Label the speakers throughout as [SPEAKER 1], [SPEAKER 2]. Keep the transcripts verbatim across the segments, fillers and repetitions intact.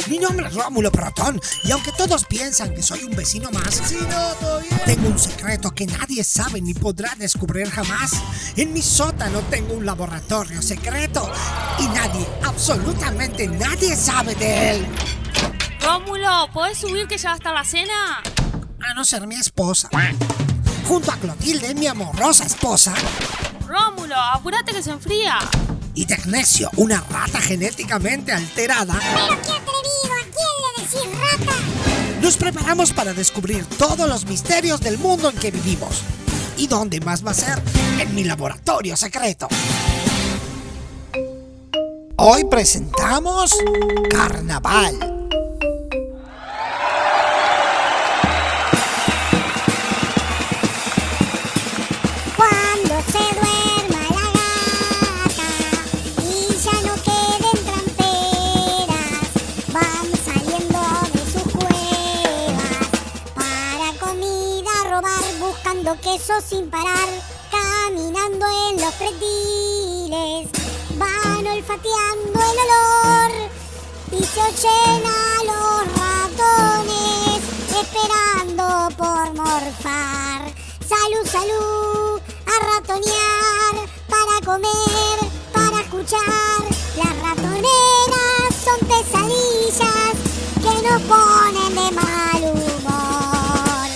[SPEAKER 1] Mi nombre es Rómulo Protón y aunque todos piensan que soy un vecino más, tengo un secreto que nadie sabe ni podrá descubrir jamás. En mi sótano tengo un laboratorio secreto y nadie, absolutamente nadie sabe de él.
[SPEAKER 2] Rómulo, ¿podés subir que ya va a estar la cena?
[SPEAKER 1] A no ser mi esposa. Junto a Clotilde, mi amorosa esposa.
[SPEAKER 2] Rómulo, apúrate que se enfría.
[SPEAKER 1] Y Tecnecio, una rata genéticamente alterada.
[SPEAKER 3] ¡Pero qué atrevido! ¿A quién le decís rata?
[SPEAKER 1] Nos preparamos para descubrir todos los misterios del mundo en que vivimos. ¿Y dónde más va a ser? En mi laboratorio secreto. Hoy presentamos Carnaval.
[SPEAKER 3] Cuando se duerma la gata y ya no queden tramperas, van saliendo de sus cuevas para comida robar, buscando queso sin parar, caminando en los pretiles, van olfateando el olor y se oyen a los ratones esperando por morfar. Salud, salud, a ratonear, para comer, para escuchar. Las ratoneras son pesadillas que nos ponen de mal humor.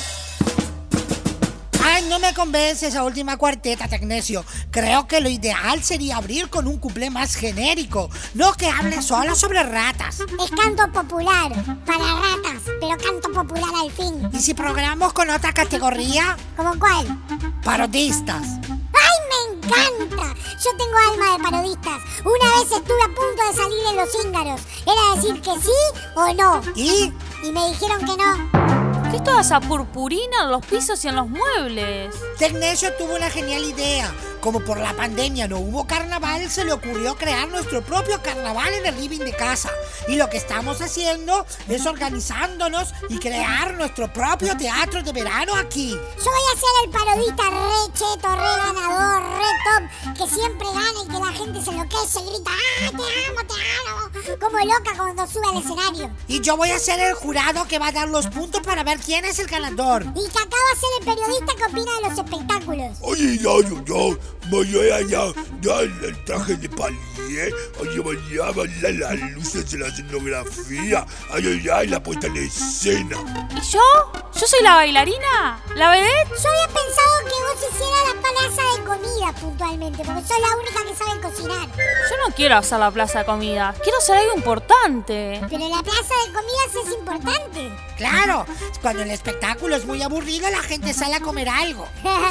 [SPEAKER 1] Ay, no me convence esa última cuarteta, Tecnecio. Creo que lo ideal sería abrir con un cuplé más genérico, no que hable solo sobre ratas.
[SPEAKER 3] Es canto popular, para ratas, pero canto popular al fin.
[SPEAKER 1] ¿Y si programamos con otra categoría?
[SPEAKER 3] ¿Cómo cuál?
[SPEAKER 1] Parodistas.
[SPEAKER 3] ¡Ay, me encanta! Yo tengo alma de parodistas. Una vez estuve a punto de salir en Los Cíngaros. Era decir que sí o no.
[SPEAKER 1] ¿Y?
[SPEAKER 3] Y me dijeron que no.
[SPEAKER 2] ¿Qué es toda esa purpurina en los pisos y en los muebles?
[SPEAKER 1] Tecnecio tuvo una genial idea. Como por la pandemia no hubo carnaval, se le ocurrió crear nuestro propio carnaval en el living de casa. Y lo que estamos haciendo es organizándonos y crear nuestro propio teatro de verano aquí.
[SPEAKER 3] Yo voy a ser el parodista re cheto, re ganador, re top, que siempre gana y que la gente se enloquece y grita ¡ah, te amo, te amo! Como loca cuando sube al escenario.
[SPEAKER 1] Y yo voy a ser el jurado que va a dar los puntos para ver quién es el ganador.
[SPEAKER 3] Y que acaba de ser el periodista que opina de los espectáculos.
[SPEAKER 4] Oye, ya, ya, ya, mañana ya, ya el traje de palier, oye, mañana las luces de la escenografía, ay, ay, ay, la puesta en escena.
[SPEAKER 2] ¿Y yo? ¿Yo soy la bailarina? ¿La vedette?
[SPEAKER 3] Yo había pensado que vos hicieras la plaza de comida puntualmente, porque sos la única que sabe cocinar.
[SPEAKER 2] Yo no quiero hacer la plaza de comida, quiero hacer algo importante.
[SPEAKER 3] Pero la plaza de comidas es importante.
[SPEAKER 1] Claro, cuando el espectáculo es muy aburrido, la gente sale a comer algo.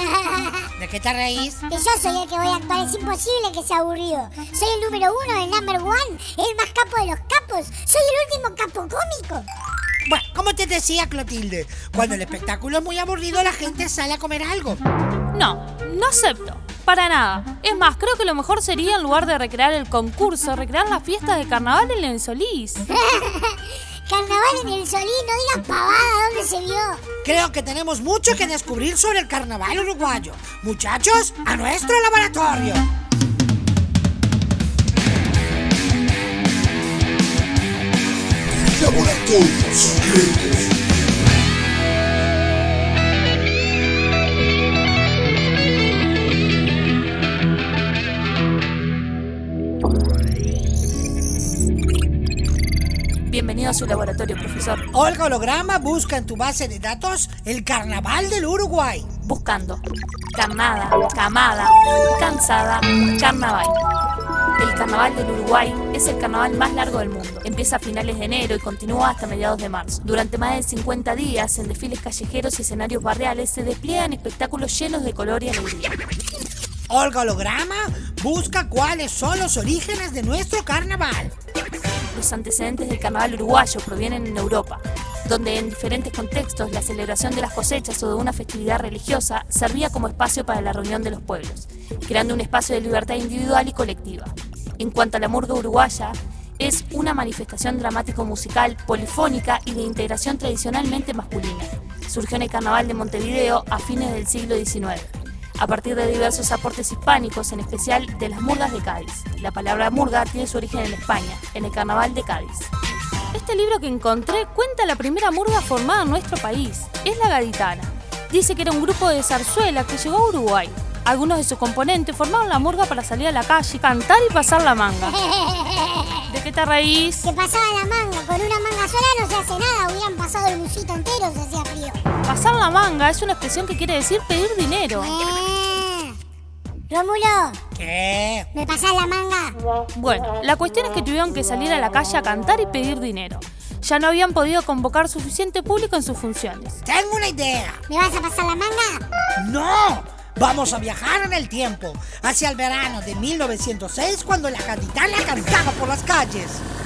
[SPEAKER 1] ¿De qué te reís?
[SPEAKER 3] Que yo soy el que voy a actuar, es imposible que sea aburrido. Soy el número uno, el number one, el más capo de los capos. Soy el último capo cómico.
[SPEAKER 1] Bueno, como te decía Clotilde, cuando el espectáculo es muy aburrido, la gente sale a comer algo.
[SPEAKER 2] No, no acepto. Para nada. Es más, creo que lo mejor sería, en lugar de recrear el concurso, recrear las fiestas de carnaval en el Solís.
[SPEAKER 3] Carnaval en el Solís, no digas pavada, ¿dónde se vio?
[SPEAKER 1] Creo que tenemos mucho que descubrir sobre el carnaval uruguayo. Muchachos, a nuestro laboratorio.
[SPEAKER 4] Laboratorio secreto.
[SPEAKER 2] Bienvenido a su laboratorio, profesor.
[SPEAKER 1] Olga Holograma busca en tu base de datos el carnaval del Uruguay.
[SPEAKER 2] Buscando. Carnada, camada, cansada, carnaval. El carnaval del Uruguay es el carnaval más largo del mundo. Empieza a finales de enero y continúa hasta mediados de marzo. Durante más de cincuenta días, en desfiles callejeros y escenarios barriales, se despliegan espectáculos llenos de color y alegría.
[SPEAKER 1] Olga Holograma busca cuáles son los orígenes de nuestro carnaval.
[SPEAKER 2] Los antecedentes del carnaval uruguayo provienen en Europa, donde en diferentes contextos la celebración de las cosechas o de una festividad religiosa servía como espacio para la reunión de los pueblos, creando un espacio de libertad individual y colectiva. En cuanto a la murga uruguaya, es una manifestación dramático-musical, polifónica y de integración tradicionalmente masculina. Surgió en el Carnaval de Montevideo a fines del siglo diecinueve. A partir de diversos aportes hispánicos, en especial de las murgas de Cádiz. La palabra murga tiene su origen en España, en el Carnaval de Cádiz. Este libro que encontré cuenta la primera murga formada en nuestro país. Es la Gaditana. Dice que era un grupo de zarzuela que llegó a Uruguay. Algunos de sus componentes formaron la murga para salir a la calle, cantar y pasar la manga. ¿De qué te reís?
[SPEAKER 3] Que pasaba la manga. Con una manga sola no se hace nada. Hubieran pasado el busito entero, se hacía frío.
[SPEAKER 2] Pasar la manga es una expresión que quiere decir pedir dinero.
[SPEAKER 3] Ah. Rómulo,
[SPEAKER 1] ¿Qué?
[SPEAKER 3] ¿me pasás la manga?
[SPEAKER 2] Bueno, la cuestión es que tuvieron que salir a la calle a cantar y pedir dinero. Ya no habían podido convocar suficiente público en sus funciones.
[SPEAKER 1] Tengo una idea.
[SPEAKER 3] ¿Me vas a pasar la manga?
[SPEAKER 1] ¡No! Vamos a viajar en el tiempo, hacia el verano de mil novecientos seis, cuando la Gaditana cantaba por las calles.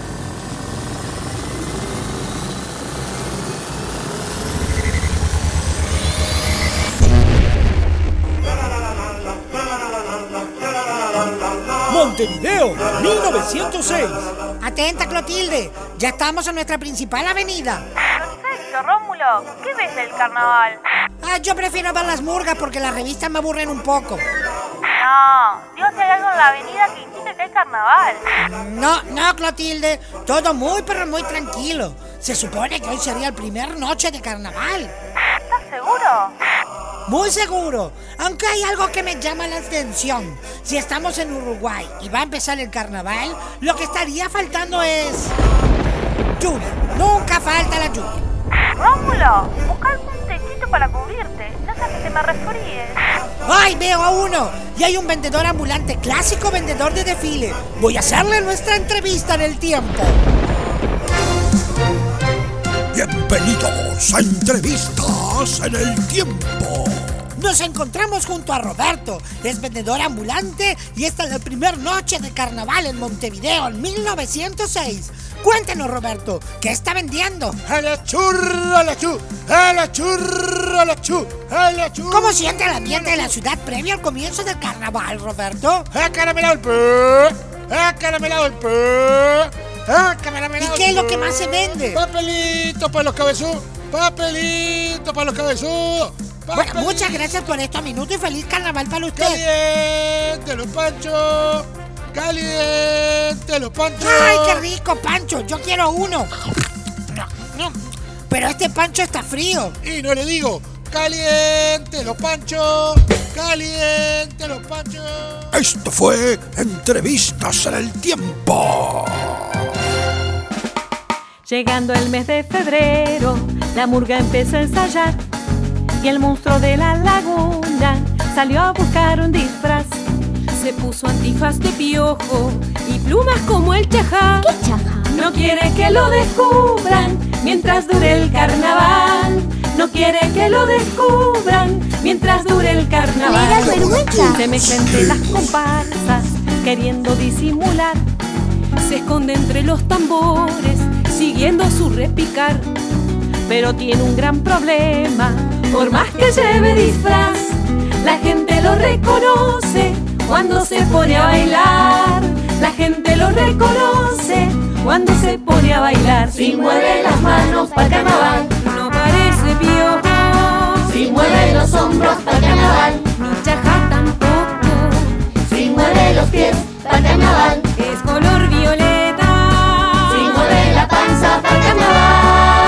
[SPEAKER 1] Montevideo, mil novecientos seis. Atenta, Clotilde, ya estamos en nuestra principal avenida.
[SPEAKER 2] Perfecto, Rómulo. ¿Qué ves del carnaval?
[SPEAKER 1] Ah, yo prefiero ver las murgas porque las revistas me aburren un poco.
[SPEAKER 2] No, digo si hay algo en la avenida que indique que hay carnaval.
[SPEAKER 1] No, no, Clotilde, todo muy pero muy tranquilo. Se supone que hoy sería la primera noche de carnaval.
[SPEAKER 2] ¿Estás seguro?
[SPEAKER 1] Muy seguro, aunque hay algo que me llama la atención. Si estamos en Uruguay y va a empezar el carnaval, lo que estaría faltando es... lluvia. Nunca falta la lluvia.
[SPEAKER 2] Rómulo, busca algún techito para cubrirte. No seas que te me resfríes.
[SPEAKER 1] ¡Ay, veo a uno! Y hay un vendedor ambulante clásico, vendedor de desfile. Voy a hacerle nuestra entrevista en el tiempo.
[SPEAKER 4] Bienvenidos a Entrevistas en el Tiempo.
[SPEAKER 1] Nos encontramos junto a Roberto, es vendedor ambulante y esta es la primera noche de carnaval en Montevideo en mil novecientos seis. Cuéntenos, Roberto, ¿qué está vendiendo?
[SPEAKER 4] ¡A la churra, a la chu! ¡A la churra, a la chu! ¡A la chu!
[SPEAKER 1] ¿Cómo siente el ambiente de la ciudad previo al comienzo del carnaval, Roberto?
[SPEAKER 4] ¡Ha caramelado el pe! ¡Ha caramelado el pe! ¡Ha caramelado!
[SPEAKER 1] ¿Y qué es lo que más se vende?
[SPEAKER 4] ¡Papelito para los cabezudos! ¡Papelito para los cabezudos!
[SPEAKER 1] Bueno, muchas gracias por esto, minuto y feliz carnaval para usted.
[SPEAKER 4] ¡Caliente los panchos! ¡Caliente los panchos!
[SPEAKER 1] ¡Ay, qué rico, Pancho! Yo quiero uno. No, no. Pero este Pancho está frío.
[SPEAKER 4] Y no le digo, ¡caliente los panchos! ¡Caliente los panchos! Esto fue Entrevistas en el Tiempo.
[SPEAKER 5] Llegando el mes de febrero, la murga empezó a ensayar y el monstruo de la laguna salió a buscar un disfraz. Se puso antifaz de piojo y plumas como el chajá.
[SPEAKER 3] ¿Qué chajá?
[SPEAKER 5] No quiere que lo descubran mientras dure el carnaval. No quiere que lo descubran mientras dure el carnaval.
[SPEAKER 3] ¿Le da vergüenza?
[SPEAKER 5] Se mete entre las comparsas queriendo disimular. Se esconde entre los tambores siguiendo su repicar. Pero tiene un gran problema, por más que lleve disfraz, la gente lo reconoce cuando se pone a bailar. La gente lo reconoce cuando se pone a bailar. Si mueve las manos pa'l carnaval, no parece piojo. Si mueve los hombros pa'l carnaval, ni chajá tampoco. Si mueve los pies pa'l carnaval, es color violeta. Si mueve la panza pa'l carnaval,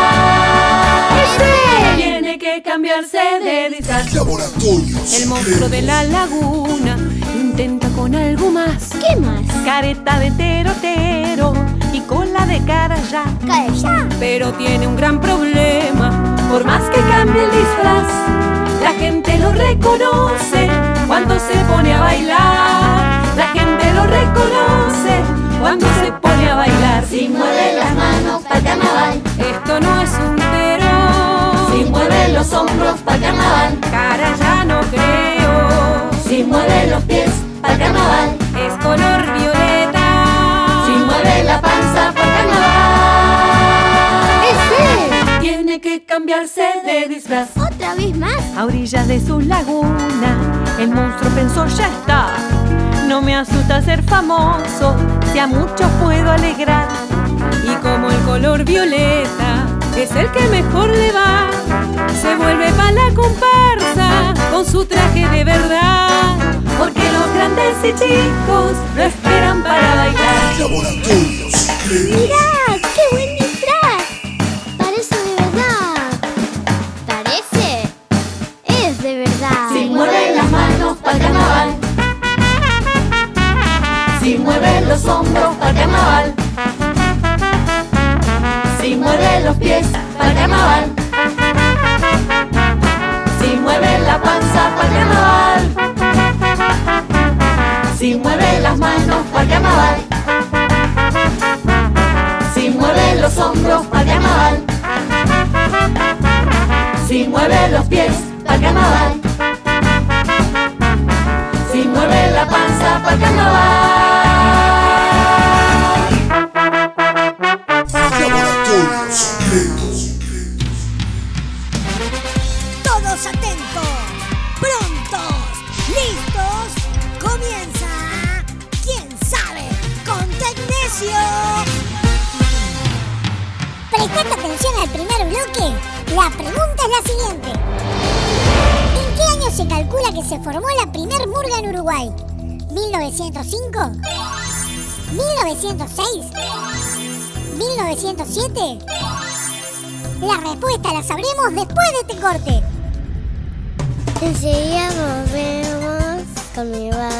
[SPEAKER 5] tiene que cambiarse de disfraz.
[SPEAKER 4] Laboratorios.
[SPEAKER 5] El monstruo de la laguna intenta con algo más.
[SPEAKER 3] ¿Qué más?
[SPEAKER 5] Careta de terotero y cola de carayá.
[SPEAKER 3] ¿Calla?
[SPEAKER 5] Pero tiene un gran problema, por más que cambie el disfraz, la gente lo reconoce cuando se pone a bailar. La gente lo reconoce cuando se pone a bailar.
[SPEAKER 3] Si mueve las manos pa'l carnaval,
[SPEAKER 5] esto no es un pero.
[SPEAKER 3] si mueve los hombros pa'l carnaval,
[SPEAKER 5] Carayá no creo.
[SPEAKER 3] si mueve los pies pa'l carnaval,
[SPEAKER 5] Es color violeta.
[SPEAKER 3] si mueve la panza pa'l carnaval. ¡Ese!
[SPEAKER 5] Tiene que cambiarse de disfraz.
[SPEAKER 3] ¿Otra vez más?
[SPEAKER 5] A orillas de su laguna, el monstruo pensó, ya está. No me asusta ser famoso, si a muchos puedo alegrar. Y como el color violeta es el que mejor le va, se vuelve pa' la comparsa con su traje de verdad. Porque los grandes y chicos lo esperan para bailar.
[SPEAKER 4] Laboratorios.
[SPEAKER 3] ¡Mirá! ¡Qué buen disfraz!
[SPEAKER 6] los hombros para carnaval. Si mueve los pies para carnaval. Si mueve la panza para carnaval. Si mueve las manos para carnaval. Si mueve los hombros para carnaval. Si mueve los pies para carnaval. Si mueve la panza para carnaval.
[SPEAKER 3] Todos atentos, prontos, listos. Comienza, ¿quién sabe? Con Tecnesio. Prestate atención al primer bloque. La pregunta es la siguiente. ¿En qué año se calcula que se formó la primer murga en Uruguay? ¿mil novecientos cinco? ¿mil novecientos seis? ¿mil novecientos siete? La respuesta la sabremos después de este corte.
[SPEAKER 7] Enseguida volvemos con mi barrio.